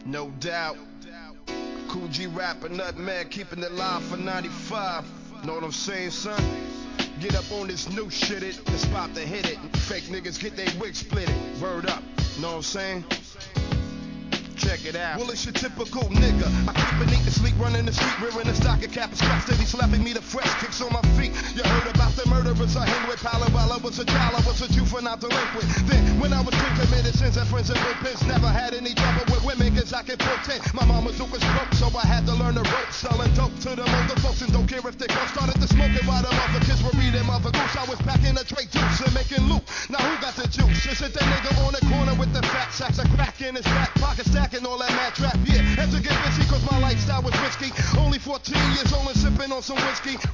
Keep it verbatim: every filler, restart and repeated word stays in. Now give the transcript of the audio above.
No doubt. Cool G rapper, Nutmeg, keeping it live for ninety-five. Know what I'm saying, son? Get up on this new shit, it, the spot to hit it. Fake niggas get they wig split it. Word up, know what I'm saying? Check it out. Well, it's your typical nigga. I keep it neat and sleep, running the street, rearing the stocking cap and scratch steady slapping me the fresh kicks on my feet. You heard about the murderers I hang with, Palo while I was a child, I was a juvenile delinquent. Then, when I was ten, committed sins at friends and pins, never had any trouble with women, cause I can pretend. My mama Duke was broke, so I had to learn the ropes, selling dope to the older folks and don't care if they both started to smoking while the mother kids were reading Mother Goose. I was packing a tray juice and making loot. Now who got the juice? Is it that nigga on the corner with the fat sacks of crack in his back pocket, stacking all that mad trap? Yeah, had to get busy cause my lifestyle was risky. Only fourteen years old and sipping on some whiskey.